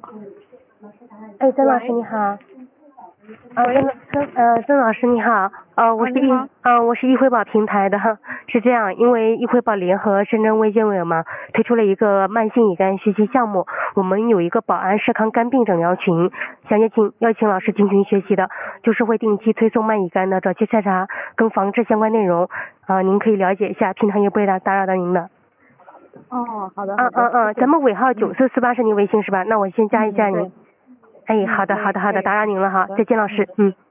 哎，曾老师你好。曾老师你好，我是易惠宝平台的，是这样，因为易惠宝联合深圳卫健委嘛，推出了一个慢性乙肝学习项目，我们有一个保安社康肝病诊疗群，想邀请老师进群学习的，就是会定期推送慢乙肝的早期筛查跟防治相关内容，您可以了解一下，平常也不会打扰到您的。 哦，好的。 咱们尾号9448是您微信是吧？那我先加一下您。哎，好的，打扰您了哈，再见老师，